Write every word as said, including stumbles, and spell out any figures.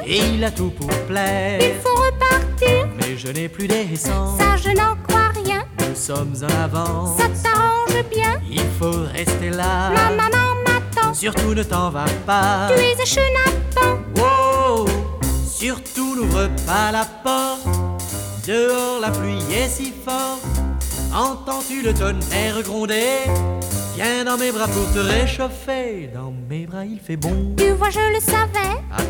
et il a tout pour plaire. Il faut repartir, mais je n'ai plus d'essence. ça je n'en crois rien. Nous sommes en avance, Ça t'arrange bien, il faut rester là. ma maman m'attend. Surtout ne t'en va pas. Tu es un chenapan. Wow, surtout n'ouvre pas la porte. Dehors la pluie est si forte. Entends-tu le tonnerre gronder? Viens dans mes bras pour te réchauffer. Dans mes bras il fait bon. Tu vois, je le savais.